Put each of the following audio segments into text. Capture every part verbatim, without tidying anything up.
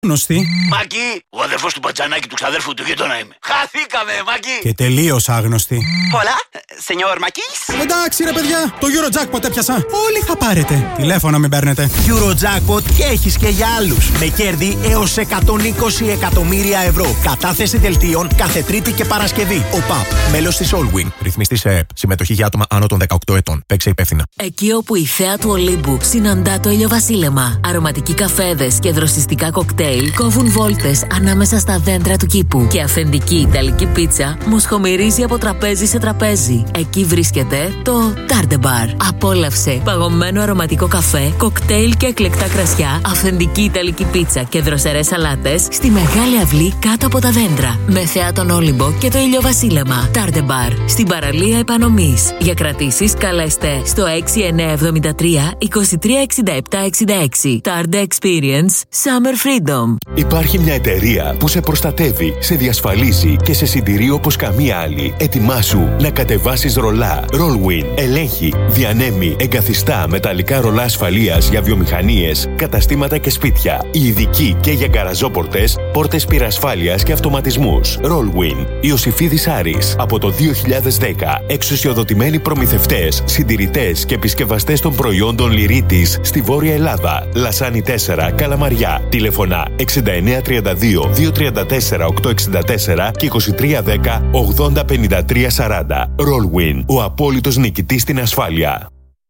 Άγνωστη. Μάκη, ο αδερφός του Μπατζανάκη του ξαδέρφου του γείτονα είμαι. Χαθήκαμε, Μάκη. Και τελείως άγνωστη. Hola, señor Makis. Εντάξει ρε παιδιά, το Eurojackpot έπιασα. Όλοι θα πάρετε. Τηλέφωνο μην παίρνετε. Eurojackpot και έχεις και για άλλους. Με κέρδη έως εκατόν είκοσι εκατομμύρια ευρώ. Κατάθεση δελτίων κάθε Τρίτη και Παρασκευή. ΟΠΑΠ. Μέλος της Allwin. Ρυθμιστής σε ΕΕΠ. Συμμετοχή για άτομα άνω των δεκαοκτώ ετών. Παίξε υπεύθυνα. Εκεί όπου η θέα του Ολύμπου συναντά το ηλιοβασίλεμα. Αρωματικοί καφέδες και δροσιστικά κοκτέιλ κόβουν βόλτες ανάμεσα στα δέντρα του κήπου. Και αυθεντική ιταλική πίτσα μοσχομυρίζει από τραπέζι σε τραπέζι. Εκεί βρίσκεται το Tarde Bar. Απόλαυσε παγωμένο αρωματικό καφέ, κοκτέιλ και εκλεκτά κρασιά, αυθεντική ιταλική πίτσα και δροσερές σαλάτες στη μεγάλη αυλή κάτω από τα δέντρα. Με θέα τον Όλυμπο και το ηλιοβασίλεμα. Tarde Bar. Στην παραλία Επανομής. Για κρατήσεις καλέστε στο έξι εννιά επτά τρία είκοσι τρία εξήντα επτά εξήντα έξι. Tarde Experience Summer Freedom. Υπάρχει μια εταιρεία που σε προστατεύει, σε διασφαλίζει και σε συντηρεί όπως καμία άλλη. Ετοιμάσου να κατεβάσεις ρολά. Rollwin ελέγχει, διανέμει, εγκαθιστά μεταλλικά ρολά ασφαλείας για βιομηχανίες, καταστήματα και σπίτια. Ειδικοί και για γκαραζόπορτες, πόρτες πυρασφάλειας και αυτοματισμούς. Rollwin. Ιωσηφίδης Άρης. Από το δύο χιλιάδες δέκα. Εξουσιοδοτημένοι προμηθευτές, συντηρητές και επισκευαστές των προϊόντων Λυρίτης στη Βόρεια Ελλάδα. Λασάνι τέσσερα, Καλαμαριά. Τηλεφωνά εξήντα εννιά τριάντα δύο διακόσια τριάντα τέσσερα οκτακόσια εξήντα τέσσερα και είκοσι τρία δέκα ογδόντα πενήντα τρία σαράντα. Rollwin. Ο απόλυτος νικητής στην ασφάλεια.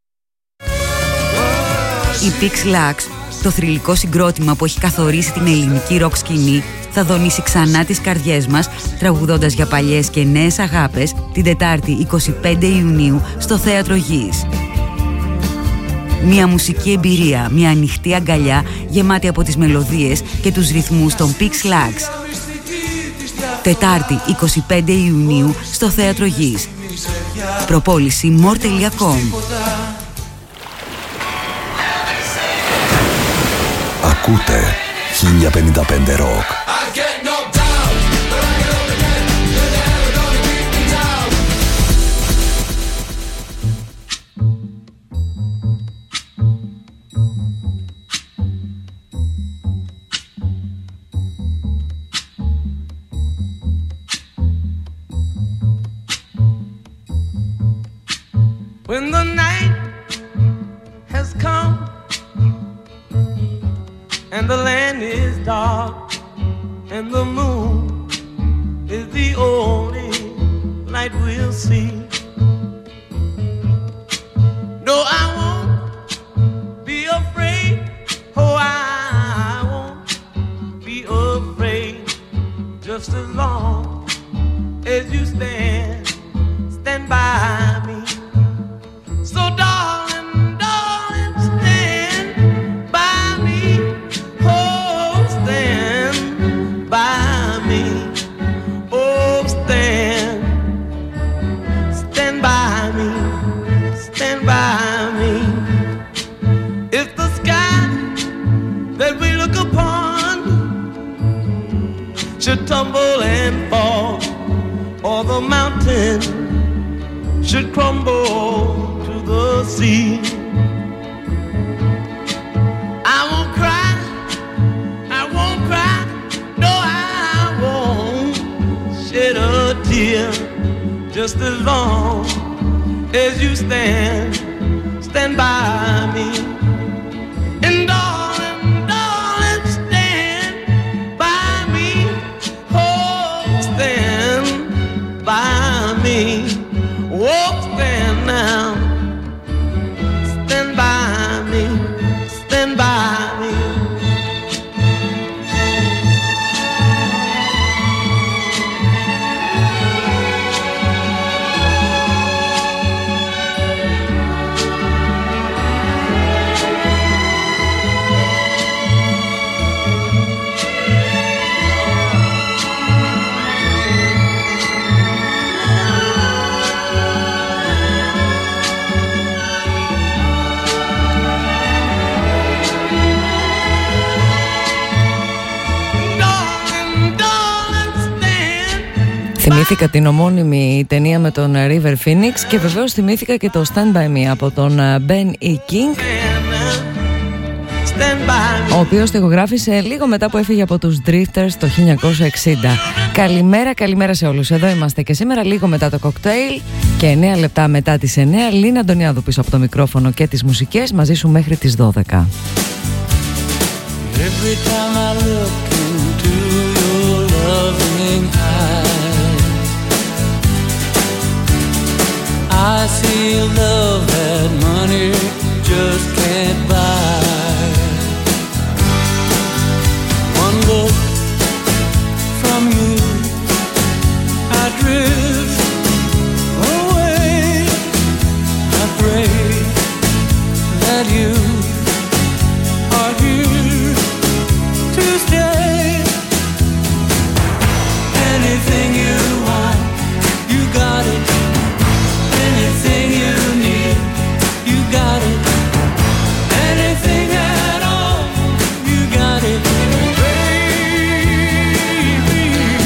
Η Pix Lux, το θρυλικό συγκρότημα που έχει καθορίσει την ελληνική ροκ σκηνή, θα δονήσει ξανά τις καρδιές μας, τραγουδώντας για παλιές και νέες αγάπες την Τετάρτη εικοστή πέμπτη Ιουνίου στο Θέατρο Γης. Μια μουσική εμπειρία, μια ανοιχτή αγκαλιά γεμάτη από τις μελωδίες και τους ρυθμούς των Pix Lux. Τετάρτη εικοστή πέμπτη Ιουνίου στο Θέατρο Γης. Προπόληση μορ τελεία κομ. Ακούτε χίλια πενήντα πέντε Rock. When the night has come and the land is dark and the moon is the only light we'll see. No, I won't be afraid. Oh, I won't be afraid. Just as long as you stand, stand by me. So darling, darling, stand by me. Oh, stand by me. Oh, stand, stand by me. Stand by me. If the sky that we look upon should tumble and fall, or the mountain should crumble to the sea, I won't cry, I won't cry, no, I won't shed a tear. Just as long as you stand, stand by me. And darling, darling, stand by me. Oh, stand by me. Oh, stand now. Stand by me. Stand by me. Θυμήθηκα την ομώνυμη ταινία με τον River Phoenix και βεβαίως θυμήθηκα και το Stand By Me από τον Ben E. King. ο οποίος στιχογράφησε λίγο μετά που έφυγε από τους Drifters το χίλια εννιακόσια εξήντα. Καλημέρα, καλημέρα σε όλους. Εδώ είμαστε και σήμερα λίγο μετά το κοκτέιλ και εννέα λεπτά μετά τις εννέα. Λίνα Αντωνιάδου πίσω από το μικρόφωνο και τις μουσικές, μαζί σου μέχρι τις δώδεκα. Every time I look into your loving eyes, I see love that money just can't buy. One look from you, I drift away. I pray that you are here to stay. Anything you want, you got it. Anything you need, you got it. Anything at all, you got it, baby.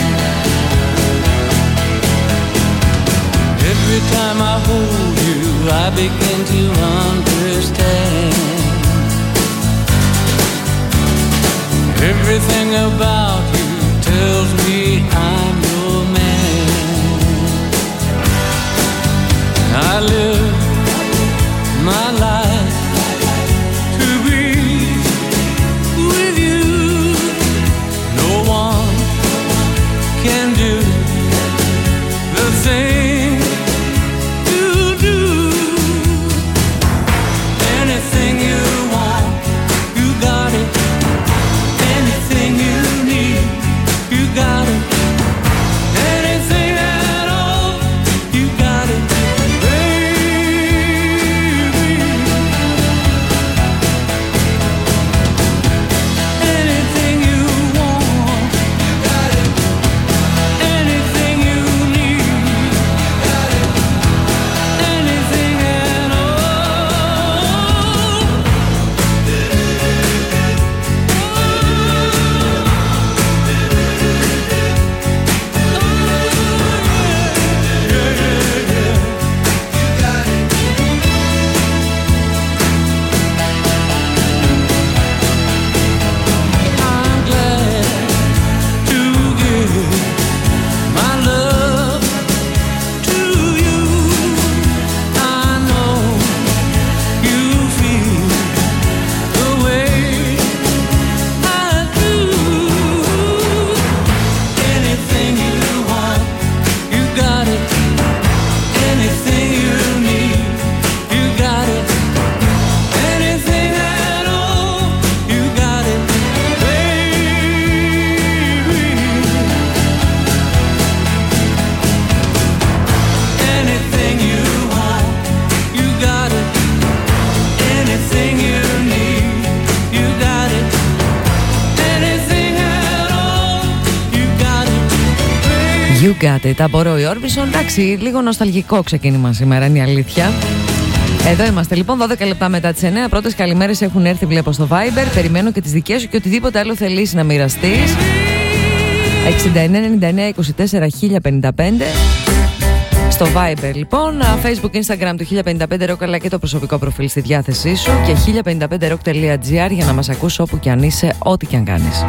Every time I hold you, I begin to understand. Everything about you tells me I'm your man. I live my life to be with you. No one can do the thing you do. Anything you want, you got it. Anything you need, you got it. Anything at all, you got it, baby. Anything you want, you got it. Anything you need, you got it. Anything at all. I'm glad to give my love to you. I know you feel the way I do. Anything you want, you got it. Anything you need, you got it. Anything at all, you got it, baby. Anything you want, you got it. Anything you need, you got it. Anything at all, you got it, baby. You got it, από Roy Orbison. Εντάξει, λίγο νοσταλγικό ξεκίνημα σήμερα, είναι η αλήθεια. Εδώ είμαστε λοιπόν, δώδεκα λεπτά μετά τις εννέα. Πρώτες καλημέρες έχουν έρθει, βλέπω στο Viber. Περιμένω και τις δικές σου και οτιδήποτε άλλο θελείς να μοιραστείς. εξήντα εννέα ενενήντα εννέα είκοσι τέσσερα χίλια πενήντα πέντε. Στο Viber λοιπόν, Facebook, Instagram του χίλια πενήντα πέντε Rock, αλλά και το προσωπικό προφίλ στη διάθεσή σου και χίλια πενήντα πέντε rock τελεία gr για να μας ακούς όπου και αν είσαι, ό,τι και αν κάνεις.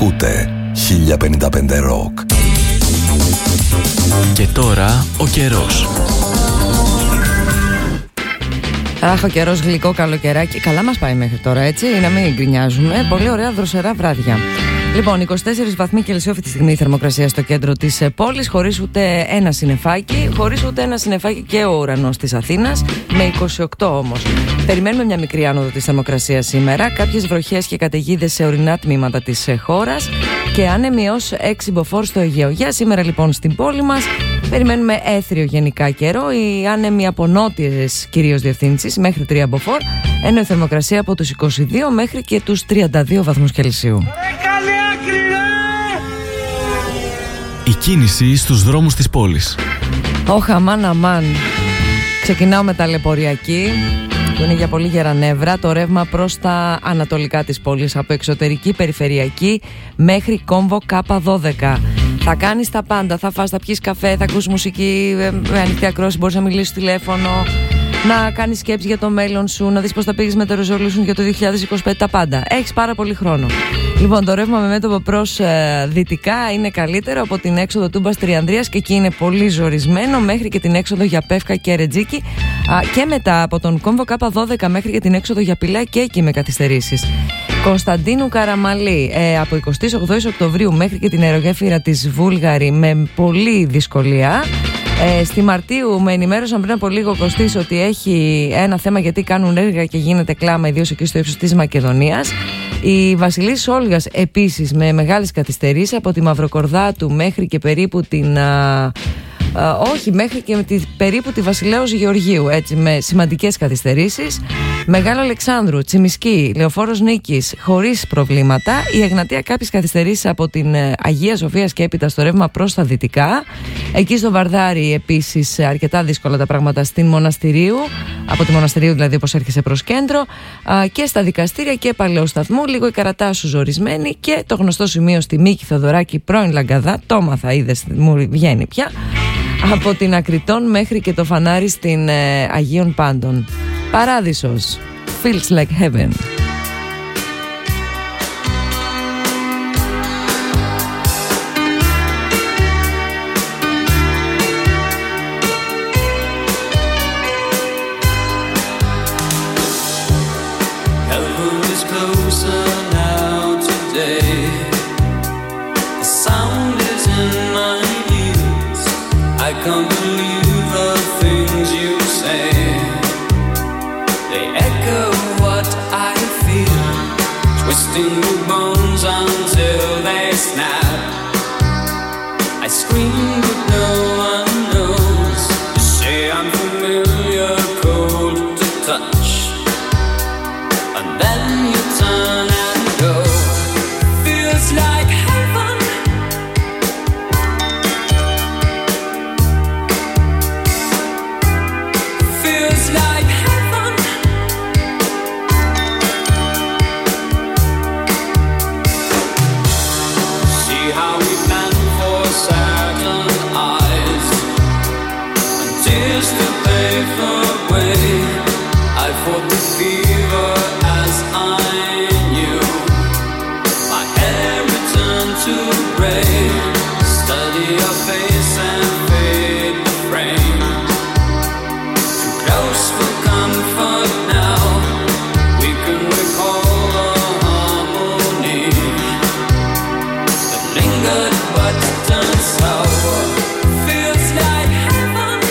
Ακούτε χίλια πενήντα πέντε Rock. Και τώρα ο καιρός. Αχ, ο καιρός γλυκό καλοκαιράκι. Καλά μας πάει μέχρι τώρα, έτσι, να μην γκρινιάζουμε. Πολύ ωραία δροσερά βράδια. Λοιπόν, είκοσι τέσσερις βαθμοί Κελσίου αυτή τη στιγμή η θερμοκρασία στο κέντρο της πόλης, χωρίς ούτε ένα συννεφάκι, χωρίς ούτε ένα συννεφάκι και ο ουρανός της Αθήνας, με είκοσι οκτώ όμως. Περιμένουμε μια μικρή άνοδο της θερμοκρασίας σήμερα, κάποιες βροχές και καταιγίδες σε ορεινά τμήματα της χώρας και άνεμοι ως έξι μποφόρ στο Αιγαίο. Για σήμερα λοιπόν στην πόλη μας περιμένουμε έθριο γενικά καιρό, οι άνεμοι από νότιες κυρίως διευθύνσεις μέχρι τρία μποφόρ, ενώ η θερμοκρασία από τους είκοσι δύο μέχρι και τους τριάντα δύο βαθμούς Κελσίου. Η κίνηση στους δρόμους της πόλης. Όχ, αμάν, αμάν. Ξεκινάω με τα λεποριακή, που είναι για πολύ γερά νεύρα. Το ρεύμα προς τα ανατολικά της πόλης, από εξωτερική περιφερειακή μέχρι κόμβο Κάπα δώδεκα. Θα κάνεις τα πάντα, θα φας, θα πιεις καφέ, θα ακούσεις μουσική με ανοιχτή ακρόαση, μπορείς να μιλήσεις στο τηλέφωνο, να κάνεις σκέψη για το μέλλον σου, να δεις πώς θα πήγες με το resolution για το δύο χιλιάδες είκοσι πέντε, τα πάντα. Έχεις πάρα πολύ χρόνο. Λοιπόν, το ρεύμα με μέτωπο προς ε, δυτικά είναι καλύτερο από την έξοδο Τούμπας Τριανδρίας και εκεί είναι πολύ ζορισμένο, μέχρι και την έξοδο για Πεύκα και Ρετζίκη, α, και μετά από τον κόμβο Κάπα δώδεκα μέχρι και την έξοδο για Πηλαία και εκεί με καθυστερήσεις. Κωνσταντίνου Καραμαλή, ε, από εικοστή όγδοη Οκτωβρίου μέχρι και την αερογέφυρα της Βούλγαρη με πολλή δυσκολία. Ε, στη Μαρτίου με ενημέρωσαν πριν από λίγο, Κωστής, ότι έχει ένα θέμα γιατί κάνουν έργα και γίνεται κλάμα, ιδίως εκεί στο ύψος της Μακεδονίας. Η Βασιλής Όλγας επίσης με μεγάλες καθυστερήσεις από τη Μαυροκορδάτου μέχρι και περίπου την... Α, α, όχι, μέχρι και τη, περίπου τη Βασιλέως Γεωργίου, έτσι, με σημαντικές καθυστερήσεις. Μεγάλο Αλεξάνδρου, Τσιμισκή, Λεωφόρος Νίκης, χωρίς προβλήματα. Η Εγνατία κάποιες καθυστερήσεις από την Αγία Σοφίας και έπειτα στο ρεύμα προς τα δυτικά. Εκεί στο Βαρδάρι επίσης αρκετά δύσκολα τα πράγματα στην Μοναστηρίου, από τη Μοναστηρίου δηλαδή όπως έρχεσαι προς κέντρο, α, και στα δικαστήρια και Παλαιού Σταθμού, λίγο η Καρατάσου ζορισμένη και το γνωστό σημείο στη Μίκη Θοδωράκη πρώην Λαγκαδά, το έμαθα, είδες, μου βγαίνει πια, από την Ακριτών μέχρι και το φανάρι στην ε, Αγίων Πάντων. Παράδεισος, feels like heaven. Can't believe the things you say. They echo what I feel, twisting the bones until they snap. I scream but no one knows. You say I'm familiar, cold to touch, and then you turn and go. Feels like heaven. I fought the fever as I knew. My hair returned to gray. Study your face and fade the frame. Too close for comfort now. We can recall the harmony that lingered but turned sour. Feels like heaven.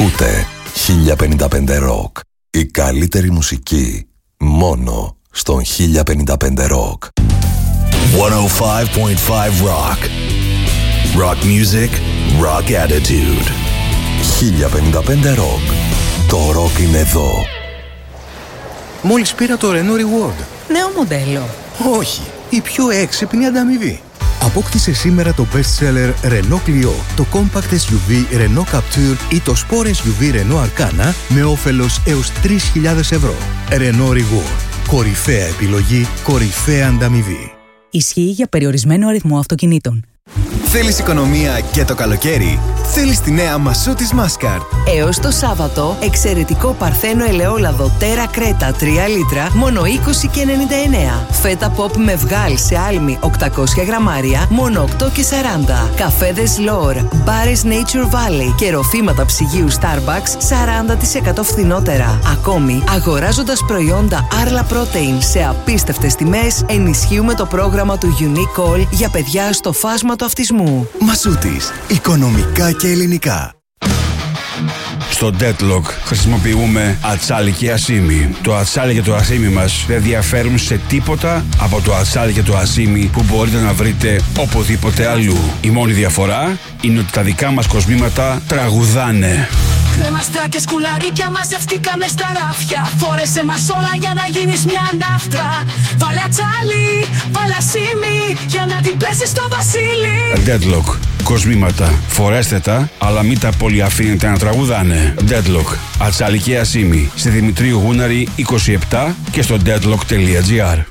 Ακούτε χίλια πενήντα πέντε Rock. Η καλύτερη μουσική μόνο στον χίλια πενήντα πέντε Rock. εκατόν πέντε κόμμα πέντε Rock. Rock music, rock attitude. χίλια πενήντα πέντε Rock. Το rock είναι εδώ. Μόλις πήρα το Renault Reward. Νέο μοντέλο. Όχι, η πιο έξυπνη ανταμοιβή. Απόκτησε σήμερα το best seller Renault Clio, το compact ες γιου βι Renault Captur ή το sport ες γιου βι Renault Arcana με όφελος έως τρεις χιλιάδες ευρώ. Renault Reward. Κορυφαία επιλογή, κορυφαία ανταμοιβή. Ισχύει για περιορισμένο αριθμό αυτοκινήτων. Θέλεις οικονομία και το καλοκαίρι? Θέλεις τη νέα Μασούτης Μάσκαρ. Έως το Σάββατο, εξαιρετικό παρθένο ελαιόλαδο Τέρα Κρέτα τρία λίτρα, μόνο είκοσι και ενενήντα εννέα. Φέτα ποπ με βγάλ σε άλμη οκτακόσια γραμμάρια, μόνο οκτώ και σαράντα. Καφέδες Λόρ, μπάρες Nature Valley και ροφήματα ψυγείου Starbucks σαράντα τοις εκατό φθηνότερα. Ακόμη, αγοράζοντας προϊόντα Arla Protein σε απίστευτες τιμές, ενισχύουμε το πρόγραμμα του Unique Call για παιδιά στο φάσμα του αυτισμού. Μασούτης. Οικονομικά και ελληνικά. Στο Deadlock χρησιμοποιούμε ατσάλι και ασίμι. Το ατσάλι και το ασίμι μας δεν διαφέρουν σε τίποτα από το ατσάλι και το ασίμι που μπορείτε να βρείτε οπουδήποτε αλλού. Η μόνη διαφορά είναι ότι τα δικά μας κοσμήματα τραγουδάνε. Κρέμαστρα και σκουλαρίκια μαζευτήκαμε στα ράφια. Φόρεσε μας όλα για να γίνεις μια ναύτρα. Βάλε ατσάλι, βάλε ασίμι για να την πέσεις στο βασίλι. Deadlock. Κοσμήματα. Φορέστε τα, αλλά μην τα πολύ αφήνετε να τραγουδάνε. Deadlock. Ατσάλι και ασίμι. Στη Δημητρίου Γούναρη είκοσι επτά και στο deadlock τελεία τζι άρ.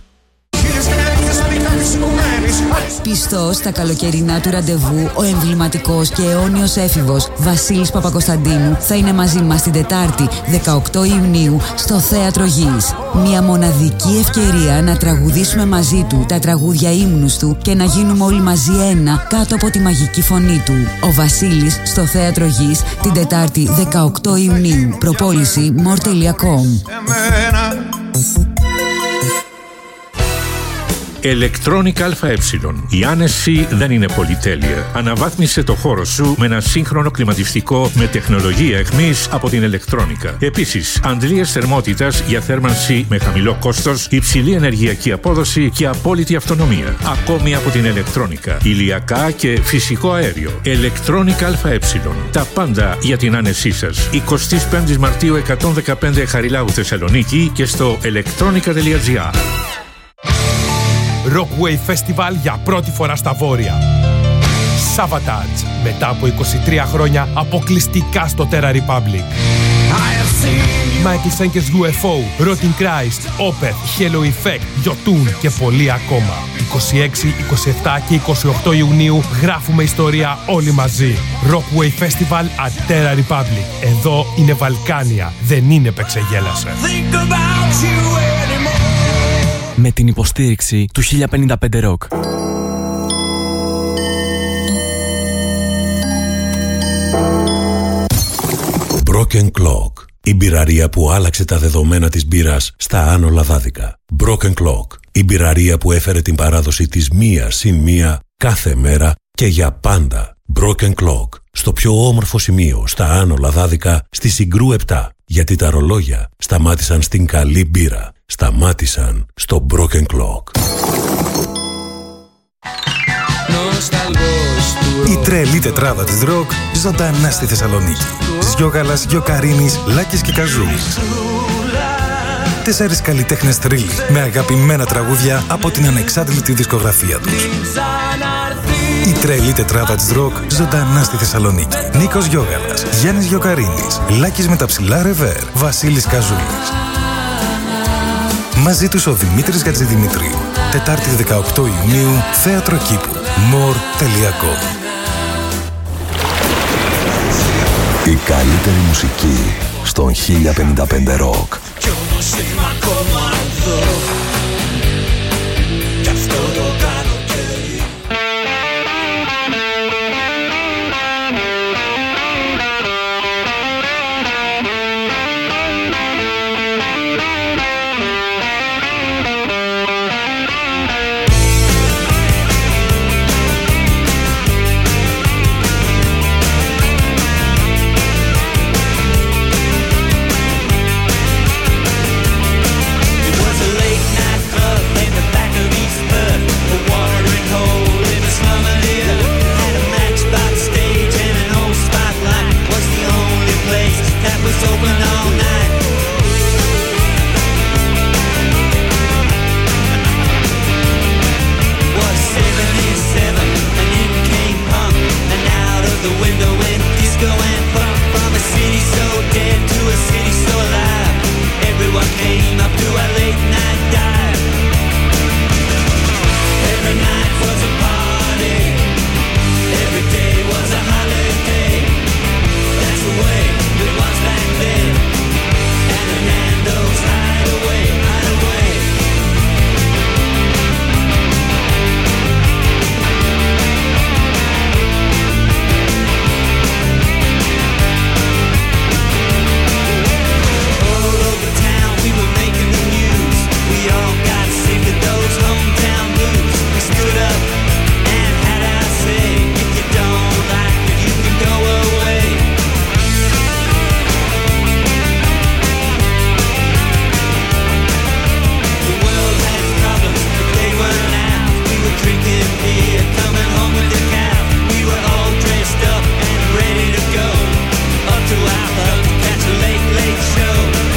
Πιστός στα καλοκαιρινά του ραντεβού, ο εμβληματικός και αιώνιος έφηβος Βασίλης Παπακοσταντίνου θα είναι μαζί μας την Τετάρτη δεκαοκτώ Ιουνίου στο Θέατρο Γης. Μια μοναδική ευκαιρία να τραγουδήσουμε μαζί του τα τραγούδια ύμνους του και να γίνουμε όλοι μαζί ένα κάτω από τη μαγική φωνή του. Ο Βασίλης στο Θέατρο Γης την Τετάρτη δεκαοκτώ Ιουνίου. Προπόληση μορ τελεία κομ. Electronic ΑΕ. Η άνεση δεν είναι πολυτέλεια. Αναβάθμισε το χώρο σου με ένα σύγχρονο κλιματιστικό με τεχνολογία εχμής από την Electronica. Επίσης, αντλίες θερμότητας για θέρμανση με χαμηλό κόστος, υψηλή ενεργειακή απόδοση και απόλυτη αυτονομία. Ακόμη από την Electronica. Ηλιακά και φυσικό αέριο. Electronic ΑΕ. Τα πάντα για την άνεσή σας. εικοστή πέμπτη Μαρτίου εκατόν δεκαπέντε Χαριλάου Θεσσαλονίκη και στο electronica τελεία τζι άρ. Rockwave Festival για πρώτη φορά στα Βόρεια. Savatage, μετά από είκοσι τρία χρόνια αποκλειστικά στο Terra Republic. Michael Schenker's γιου εφ ο, Rotting Christ, Opeth, Halo Effect, Jotun και πολλοί ακόμα. είκοσι έξι, είκοσι επτά και είκοσι οκτώ Ιουνίου γράφουμε ιστορία όλοι μαζί. Rockwave Festival at Terra Republic. Εδώ είναι Βαλκάνια, δεν είναι Πεξεγέλασε. Με την υποστήριξη του χίλια πενήντα πέντε Rock. Broken Clock. Η μπειραρία που άλλαξε τα δεδομένα της μπύρας στα Άνω Λαδάδικα. Broken Clock. Η μπειραρία που έφερε την παράδοση της μία συν μία κάθε μέρα και για πάντα. Broken Clock. Στο πιο όμορφο σημείο στα Άνω Λαδάδικα στη Συγκρού επτά. Γιατί τα ρολόγια σταμάτησαν στην καλή μπύρα. Σταμάτησαν στο Broken Clock. Η τρελή τετράδα της ροκ ζωντανά στη Θεσσαλονίκη. Γιώγαλας, Γιοκαρίνης, Λάκης και Καζούλης. Τέσσερις καλλιτέχνες θρύλοι με αγαπημένα τραγούδια από την ανεξάντλητη δισκογραφία τους. Η τρελή τετράδα της ροκ ζωντανά στη Θεσσαλονίκη. Νίκος Γιώγαλας, Γιάννης Γιοκαρίνης, Λάκης με τα ψηλά ρεβέρ, Βασίλης Καζούλης. Μαζί τους ο Δημήτρης Γατζηδημητρίου. Τετάρτη δεκαοκτώ Ιουνίου, Θέατρο Κήπου. μορ τελεία κομ. Η καλύτερη μουσική στον χίλια πενήντα πέντε Rock. Κι όμως είμαι ακόμα εδώ. Κι αυτό το καλοκαίρι. was open all night. Was seventy-seven and in came punk, and out of the window went disco and funk. From a city so dead to a city so alive, everyone came up to a late night dive. Every night was a party, every day was a holiday. That's the way it was back then. And Hernando's hideaway, hideaway. All over town we were making the news. We all got sick of those hometown blues. We stood up and had our say. If you don't like it, you can go away. The world had problems, but they weren't out. We were drinking beer, coming home with the cow. We were all dressed up and ready to go up to our pub to catch a late, late show.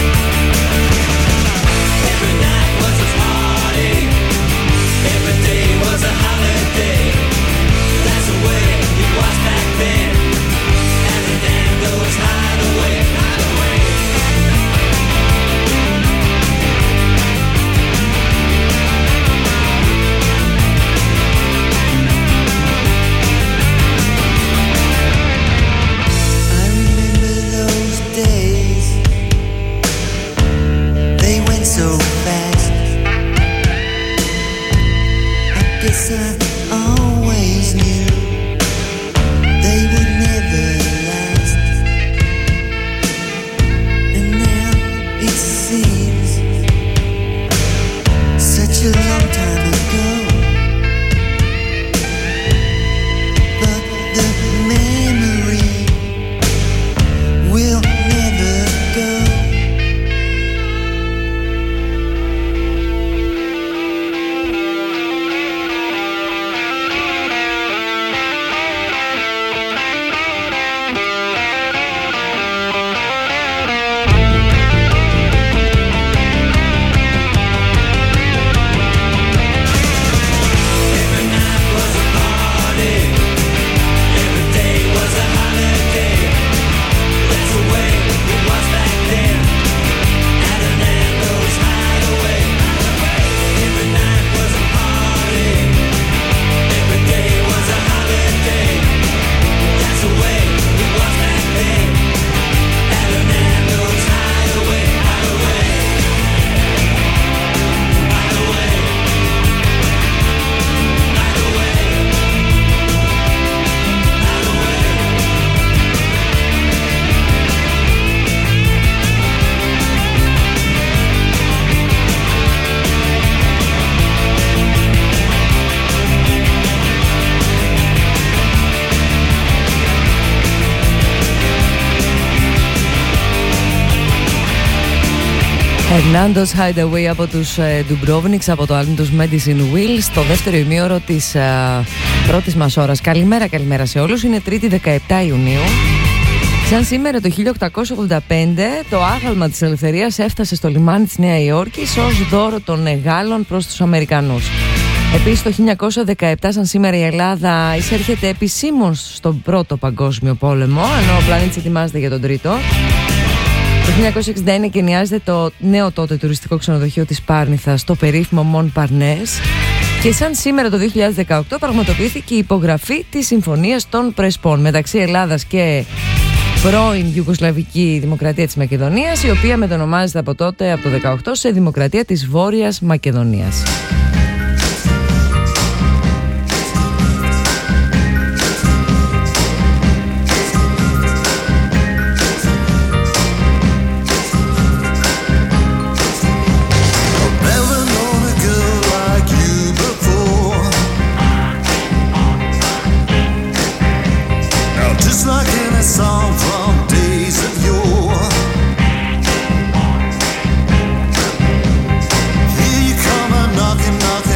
Every night was a party, every day was a holiday. That's the way it was back then. And Hernando's hideaway, hideaway. I remember those days, they went so fast. I guess I always knew they would never last. And now it seems such a long time ago, but the memory will never go. Every night was a party, every day was a holiday. That's the way it was back then. At Hernando's hideaway, every night was a party, every day was a holiday. That's the way it was back then. At Hernando's hideaway, hideaway, hideaway, hideaway. Hernando's Hideaway από τους ε, Dubrovniks, από το άλμπουμ τους Medicine Wheel, στο δεύτερο ημίωρο της ε, πρώτης μας ώρας. Καλημέρα, καλημέρα σε όλους. Είναι Τρίτη δεκαεπτά Ιουνίου. Σαν σήμερα το χίλια οκτακόσια ογδόντα πέντε το άγαλμα της ελευθερίας έφτασε στο λιμάνι της Νέα Υόρκης ως δώρο των Γάλλων προς τους Αμερικανούς. Επίσης το χίλια εννιακόσια δεκαεπτά σαν σήμερα η Ελλάδα εισέρχεται επισήμως στον πρώτο παγκόσμιο πόλεμο, ενώ ο πλανήτης ετοιμάζεται για τον τρίτο. Το χίλια εννιακόσια εξήντα ένα εγκαινιάζεται το νέο τότε τουριστικό ξενοδοχείο της Πάρνηθας, στο περίφημο Μον Παρνές. Και σαν σήμερα το δύο χιλιάδες δεκαοκτώ πραγματοποιήθηκε η υπογραφή της Συμφωνίας των Πρεσπών μεταξύ Ελλάδας και πρώην Ιουγκοσλαβική Δημοκρατία της Μακεδονίας, η οποία μετονομάζεται από τότε, από το δεκαοκτώ, σε Δημοκρατία της Βόρειας Μακεδονίας. Knocking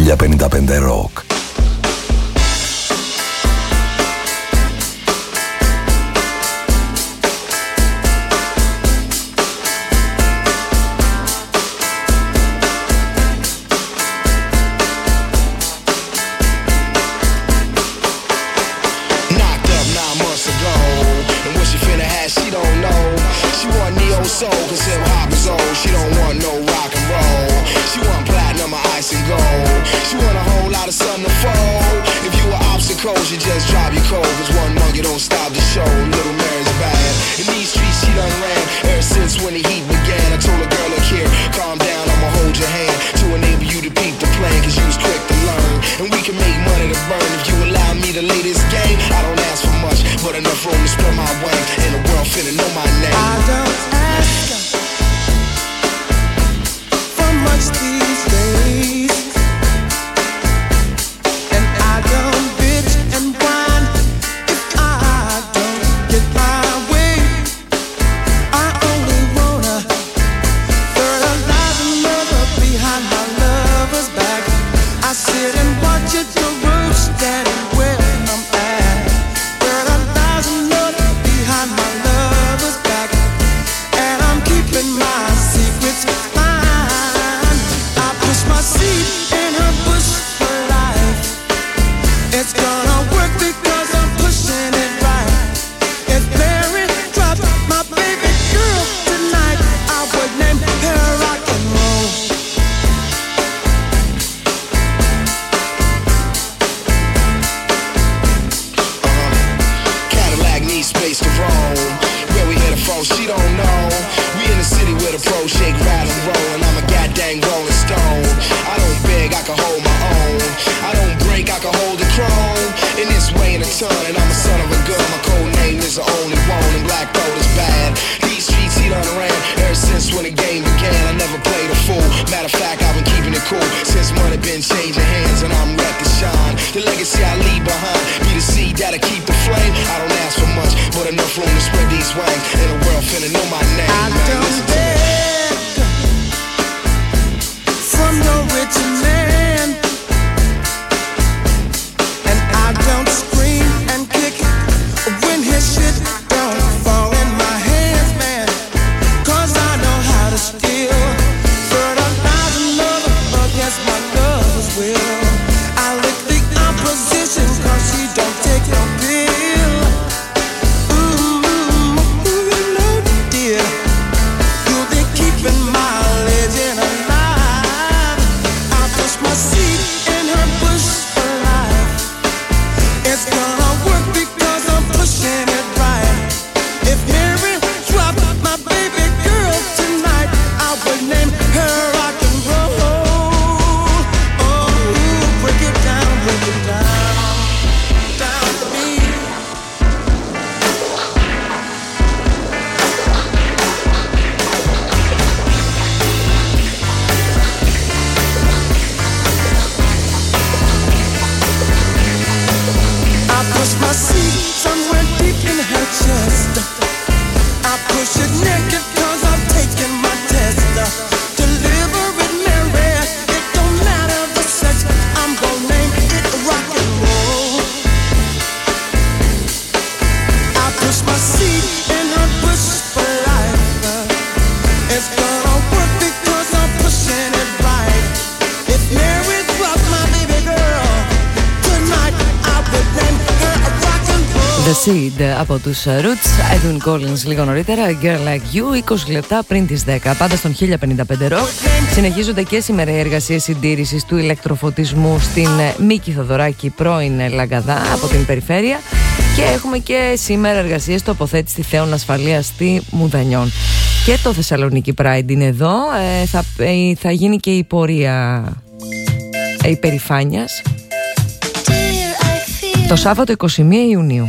χίλια πενήντα πέντε Rock. Soul, cause hip hop is old. She don't want no rock and roll. She want platinum or ice and gold. She want a whole lot of sun to fold. If you were obstacles, you just drop your cold. Cause one monkey don't stop the show. Little Mary's bad. In these streets she done ran ever since when the heat began. I told a girl, look here, calm down, I'ma hold your hand to enable you to peep the plan. Cause you was quick to learn, and we can make money to burn. If you allow me to lay this game, I don't ask for much, but enough room to spread my wings. And the world finna know my name. I don't much these days, and I don't bitch and whine if I don't get my way. I only wanna fertilize another behind my lover's back. I sit and watch it the road standing where I'm at. Fertilize another behind my lover's back, and I'm keeping my secrets. My seed in her bush for life. It's gonna work because I'm pushing it right. If Mary dropped my baby girl tonight, I would name her rock and roll. Uh-huh. Cadillac needs space to roam. Where we headed from, she don't know. We in the city with a pro shake, ride and roll, and I'm a goddamn rolling stone. I don't beg, I can hold my own. I don't break, I can hold the chrome. In this way in a ton, and I'm a son of a gun. My code name is the only one, and black gold is bad. These streets he done ran ever since when the game began. I never played a fool. Matter of fact, I've been keeping it cool since money been changing hands, and I'm ready to shine. The legacy I leave behind be the seed that'll keep the flame. I don't ask for much, but enough room to spread these wings. And the world finna know my name. I man. Don't beg from no rich man, and I don't scream and kick when his shit don't fall in my hands, man. Cause I know how to steal fertilize another against my lover's will. I lick the opposition cause she don't take no pill. Ooh, ooh, you know, dear, you'll be keeping my legend alive. I push my seed in her bush for life. It's gonna work because I'm pushing it right. If Mary dropped my baby girl tonight, I would name her rock and roll. Oh, break it down, break it down, down to me. I push my seat somewhere deep in her chest. I push it naked cause I'm taking my test. Deliver it, Mary, it don't matter the sex. I'm gonna name it rock and roll. I push my seat in her bush for life. It's gonna work because I'm pushing it right. If Mary dropped my baby girl tonight, I would name her a rock and roll. The Seed από τους Roots, Edwin Collins λίγο νωρίτερα, Girl Like You, είκοσι λεπτά πριν τις δέκα. Πάντα στον χίλια πενήντα πέντε Rock. Συνεχίζονται και σήμερα οι εργασίες συντήρησης του ηλεκτροφωτισμού στην Μίκη Θοδωράκη, πρώην Λαγκαδά, από την περιφέρεια. Και έχουμε και σήμερα εργασίες τοποθέτηση θέων ασφαλείας στη Μουδανιών. Και το Θεσσαλονίκη Pride είναι εδώ. Ε, θα, ε, θα γίνει και η πορεία ε, υπερηφάνειας το Σάββατο είκοσι μία Ιουνίου.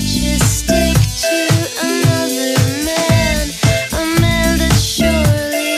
Surely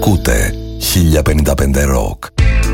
Ακούτε χίλια πενήντα πέντε Rock.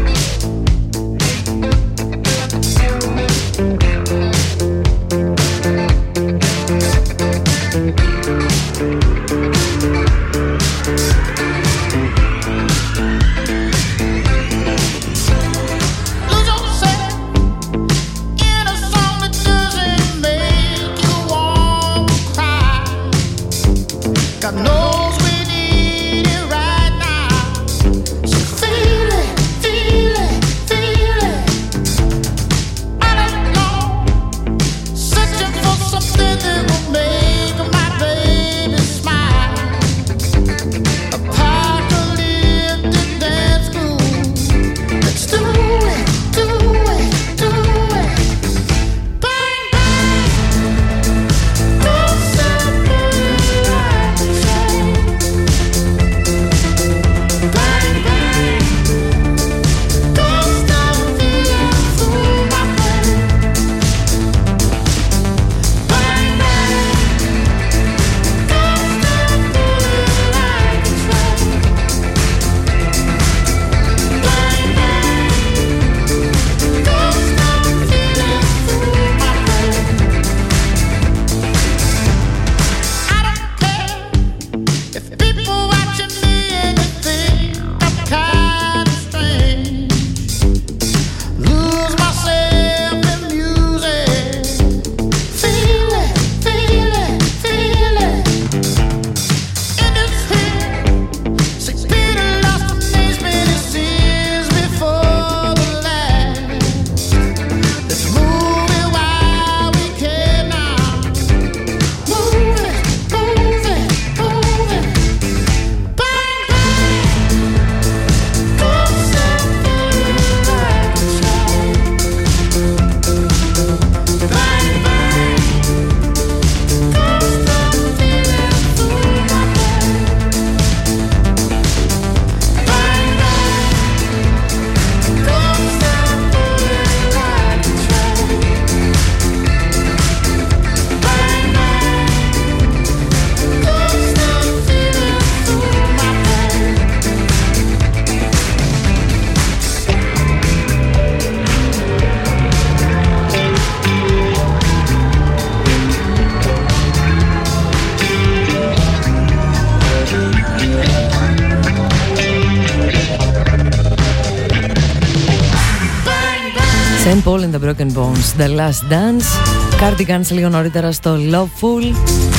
Saint Paul and the Broken Bones, The Last Dance. Cardigans λίγο νωρίτερα στο Loveful.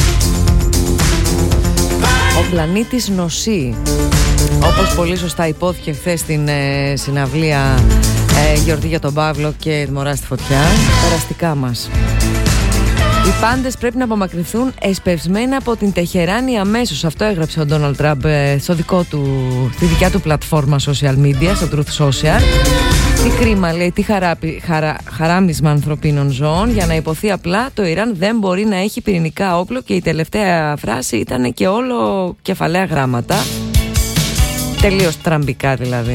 Ο πλανήτης νοσεί. Όπως πολύ σωστά υπόθηκε χθες στην ε, συναυλία ε, Γιορτή για τον Παύλο και Μωρά στη Φωτιά. Περαστικά μας. Οι πάντες πρέπει να απομακρυνθούν εσπευσμένα από την Τεχεράνη αμέσως. Αυτό έγραψε ο Ντόναλντ Τραμπ στο δικό του, στη δικιά του πλατφόρμα social media, στο Truth Social. Τι κρίμα, λέει, τι χαράπι, χαρα, χαράμισμα ανθρωπίνων ζώων. Για να υποθεί απλά, το Ιράν δεν μπορεί να έχει πυρηνικά όπλο. Και η τελευταία φράση ήταν και όλο κεφαλαία γράμματα. Τελείως τραμπικά δηλαδή.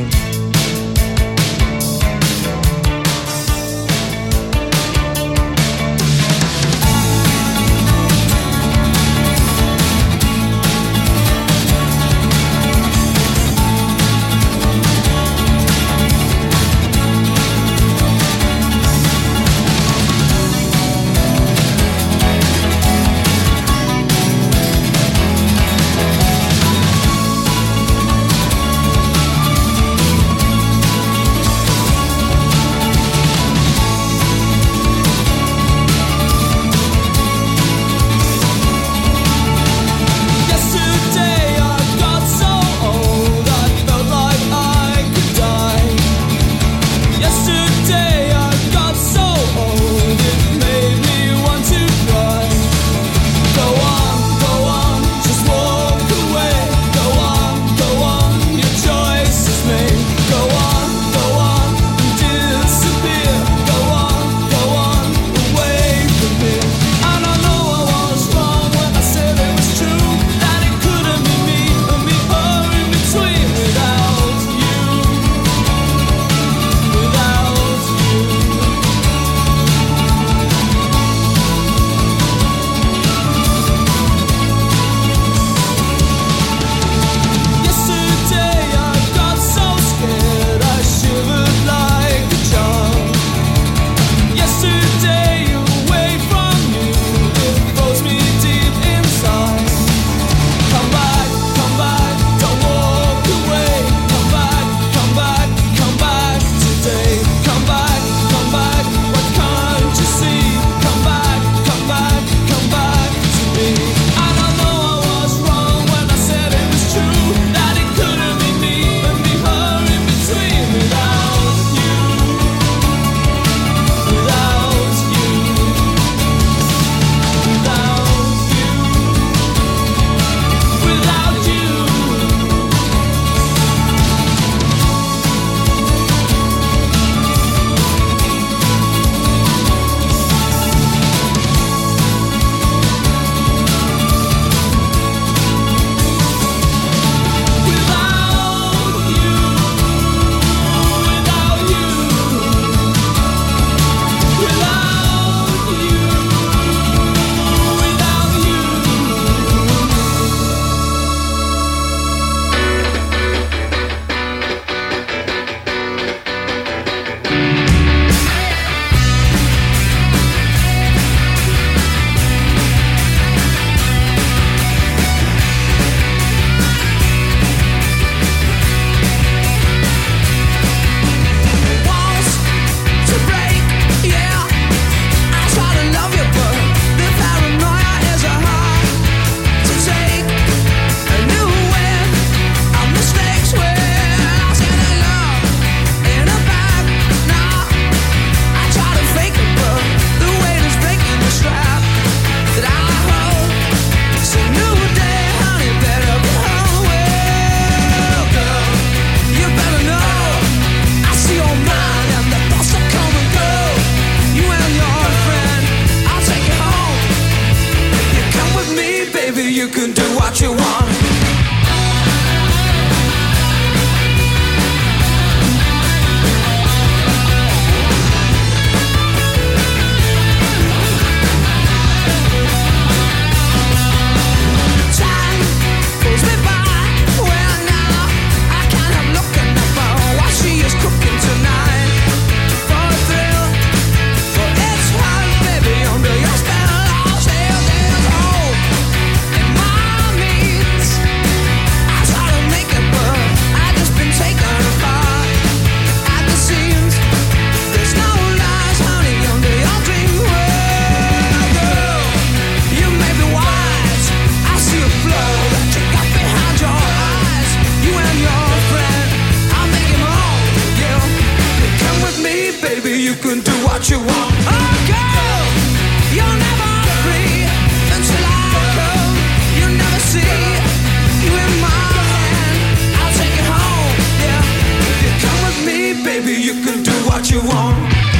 you can do what you want. Oh girl, you're never free until I come. You'll never see you in my hand. I'll take you home, yeah. If you come with me, baby, you can do what you want.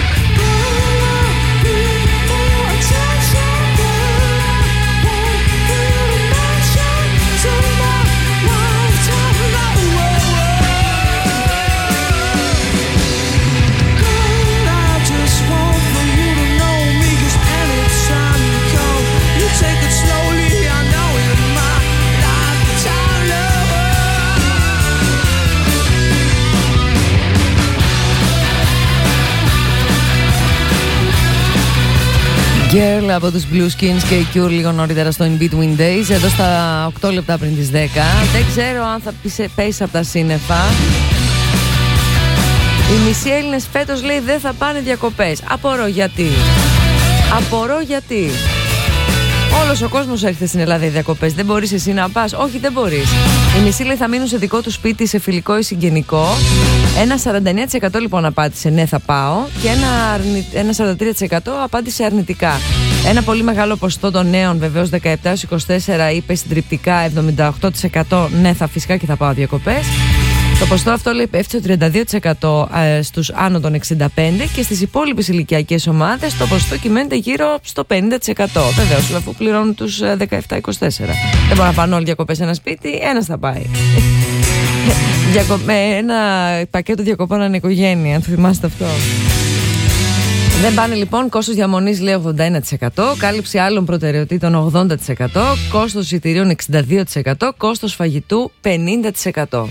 Girl από τους Blue Skins και η Cure λίγο νωρίτερα στο In Between Days. Εδώ στα οκτώ λεπτά πριν τις δέκα. Δεν ξέρω αν θα πέσει από τα σύννεφα. Οι μισοί Έλληνες φέτος λέει δεν θα πάνε διακοπές. Απορώ γιατί. Απορώ γιατί. Όλος ο κόσμος έρχεται στην Ελλάδα για διακοπές. Δεν μπορείς εσύ να πας? Όχι, δεν μπορείς. Οι μισοί λέει θα μείνουν σε δικό του σπίτι, σε φιλικό ή συγγενικό. Ένα σαράντα εννέα τοις εκατό λοιπόν απάντησε ναι θα πάω και ένα, αρνη... ένα σαράντα τρία τοις εκατό απάντησε αρνητικά. Ένα πολύ μεγάλο ποσοστό των νέων, βεβαίως δεκαεπτά έως είκοσι τέσσερα, είπε συντριπτικά εβδομήντα οκτώ τοις εκατό ναι θα φυσικά και θα πάω διακοπές. Το ποσοστό αυτό λέει πέφτει στο τριάντα δύο τοις εκατό στους άνω των εξήντα πέντε και στις υπόλοιπες ηλικιακές ομάδες το ποσοστό κυμαίνεται γύρω στο πενήντα τοις εκατό. Βεβαίως, αφού πληρώνουν τους δεκαεπτά είκοσι τέσσερα. Δεν μπορεί να πάνε όλοι διακοπές σε ένα σπίτι, ένας θα πάει. Με ένα πακέτο διακοπών ανεικογένεια, αν θυμάστε αυτό. Δεν πάνε λοιπόν. Κόστος διαμονής λέει ογδόντα ένα τοις εκατό, κάλυψη άλλων προτεραιοτήτων ογδόντα τοις εκατό, κόστος εισιτηρίων εξήντα δύο τοις εκατό, κόστος φαγητού πενήντα τοις εκατό.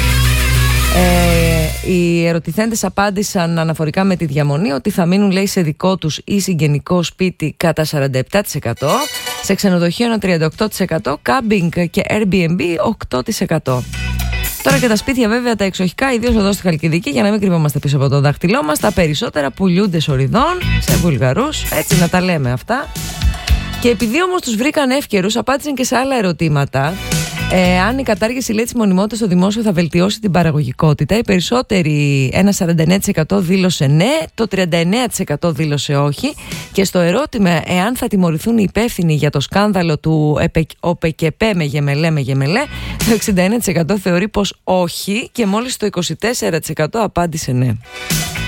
Ε, οι ερωτηθέντες απάντησαν αναφορικά με τη διαμονή ότι θα μείνουν λέει σε δικό τους ή συγγενικό σπίτι κατά σαράντα επτά τοις εκατό, σε ξενοδοχείο ένα τριάντα οκτώ τοις εκατό, κάμπινγκ και Airbnb οκτώ τοις εκατό. Τώρα και τα σπίτια βέβαια τα εξοχικά, ιδίως εδώ στη Χαλκιδική, για να μην κρυβόμαστε πίσω από το δάχτυλό μας, τα περισσότερα πουλιούνται σοριδών σε Βουλγαρούς, έτσι να τα λέμε αυτά. Και επειδή όμως τους βρήκαν εύκαιρους, απάντησαν και σε άλλα ερωτήματα. Ε, αν η κατάργηση λέει της μονιμότητας στο δημόσιο θα βελτιώσει την παραγωγικότητα, οι περισσότεροι, ένα σαράντα εννέα τοις εκατό δήλωσε ναι, το τριάντα εννέα τοις εκατό δήλωσε όχι. Και στο ερώτημα εάν θα τιμωρηθούν οι υπεύθυνοι για το σκάνδαλο του ΟΠΕΚΕΠΕ με γεμελέ με γεμελέ, το εξήντα ένα τοις εκατό θεωρεί πως όχι και μόλις το είκοσι τέσσερα τοις εκατό απάντησε ναι.